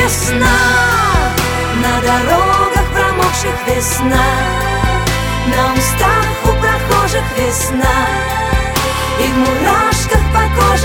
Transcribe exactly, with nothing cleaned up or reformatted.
весна, на дорогах промокших весна, на устах у прохожих весна, и в мурашках по коже